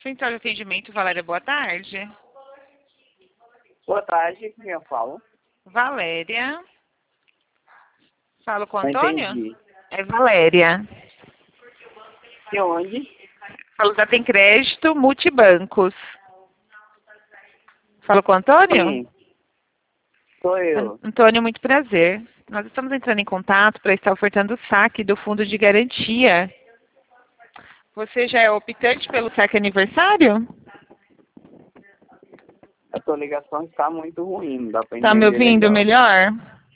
Central de atendimento, Valéria, boa tarde. Boa tarde, quem eu falo? Valéria. Falo com o Não Antônio? entendi. É Valéria. De onde? Falo da Tem Crédito Multibancos. Falo com o Antônio? Sim, sou eu. Antônio, muito prazer. Nós estamos entrando em contato para estar ofertando o saque do fundo de garantia. Você já é optante pelo saque aniversário? A sua ligação está muito ruim, não dá para Tá me entender ouvindo legal. melhor?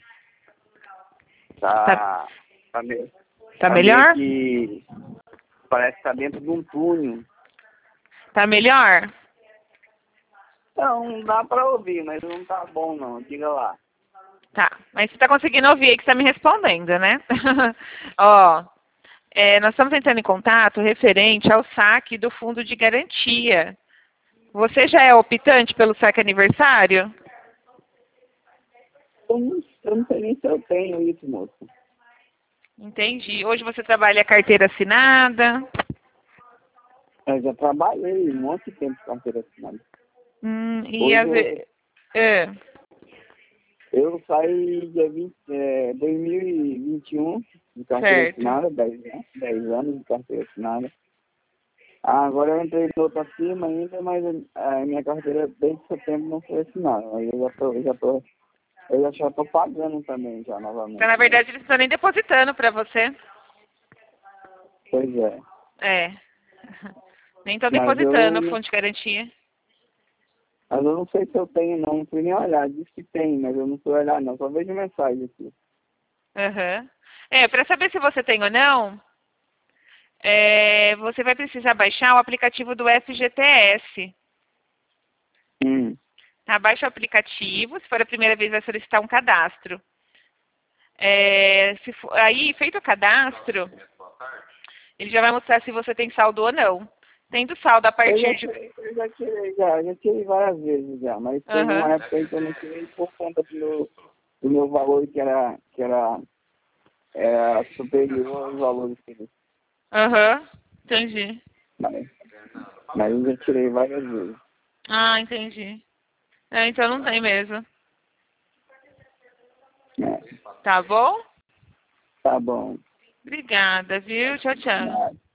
Tá meio, Tá tá meio melhor? que parece que tá dentro de um túnel. Tá melhor? Não dá para ouvir, mas não tá bom não, diga lá. Tá, mas você tá conseguindo ouvir aí que você tá me respondendo, né? Ó, nós estamos entrando em contato referente ao saque do fundo de garantia. Você já é optante pelo saque aniversário? Eu não sei nem se eu tenho isso, moço. Entendi. Hoje você trabalha carteira assinada? Eu já trabalhei um monte de tempo com carteira assinada. E Hoje às vezes... eu saí dia 2021 de carteira certo. assinada, 10 anos de carteira assinada. Agora eu entrei em outra firma ainda, mas a minha carteira desde setembro não foi assinada. Aí eu já tô pagando também já novamente. Então, na verdade, eles não estão nem depositando para você. Pois é. É. Nem estão Mas depositando o fundo de garantia. mas eu não sei se eu tenho não fui nem olhar. Diz que tem, mas eu não fui olhar não. Só vejo mensagem aqui. Uhum. Para saber se você tem ou não, você vai precisar baixar o aplicativo do FGTS. Tá? Baixa o aplicativo, se for a primeira vez vai solicitar um cadastro. Aí, feito o cadastro, ele já vai mostrar se você tem saldo ou não. Tendo saldo a partir de... Eu já tirei várias vezes já, mas teve uma época aí que eu não tirei por conta do meu valor que era superior aos valores que eles. Entendi. Mas eu já tirei várias vezes. Ah, entendi. Então não tem mesmo. É. Tá bom? Tá bom. Obrigada, viu? Tchau, tchau.